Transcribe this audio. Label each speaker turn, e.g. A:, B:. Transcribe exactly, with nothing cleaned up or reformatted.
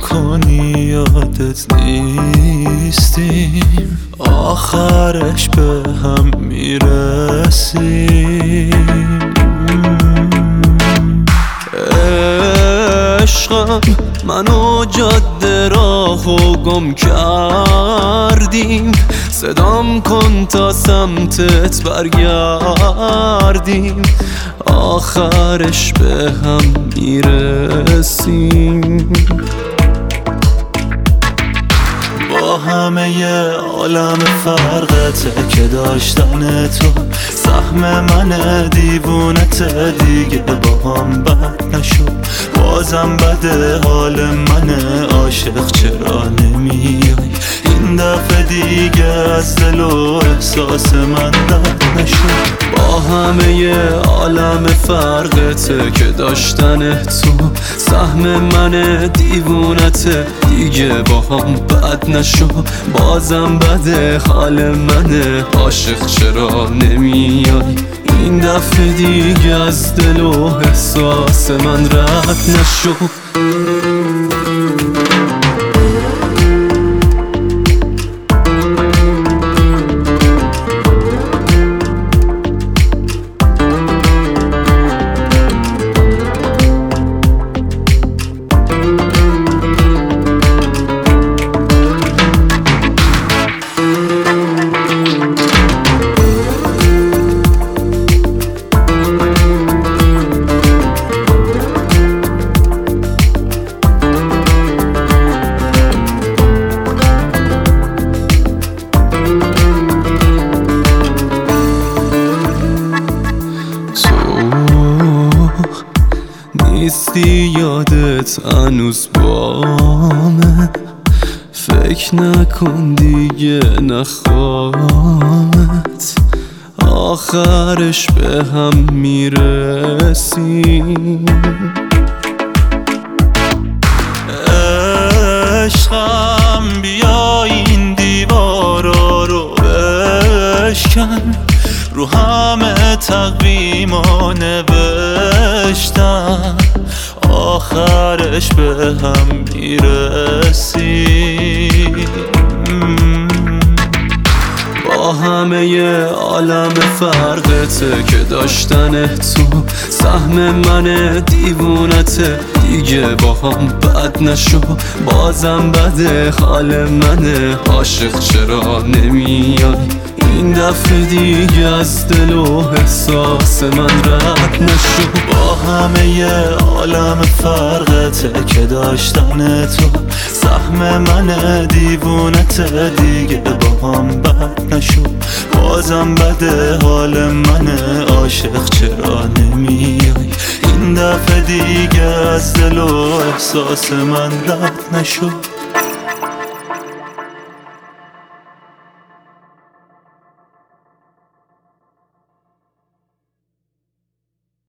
A: نکنی یادت نیستیم، آخرش به هم میرسیم. عشقم منو جاده راهو گم کردیم، صدام کن تا سمتت برگردیم، آخرش به هم میرسیم. با همه ی عالم فرقته که داشتن تو سهم من دیوونت دیگه با هم بد نشو. بازم بده حال من عاشق چرا نمیای، این دفعه دیگه از دل و احساس من رد نشو. با همه ی عالم فرقته که داشتن تو سهم من دیوونت دیگه با هم بد نشو. بازم بده حال من عاشق چرا نمیای، این دفعه دیگه از دل و احساس من رد نشو. نیستی یادت هنوز بامه، فکر نکن دیگه نخوامت، آخرش به هم میرسیم. عشقم بیا این دیوارا رو بشکن، رو همه تقویما نوشتم، آخرش به هم میرسیم. با همه ی عالم فرقته که داشتن تو سهم من دیوونت دیگه با هم بد نشو. بازم بده حال من عاشق چرا نمیای، این دفعه دیگه از دل و احساس من رد نشو. با همه ی عالم فرقته که داشتن تو سهم من دیوونت دیگه با هم بد نشو. بازم بده حال من عاشق چرا نمیای، این دفعه دیگه از دل و احساس من رد نشو.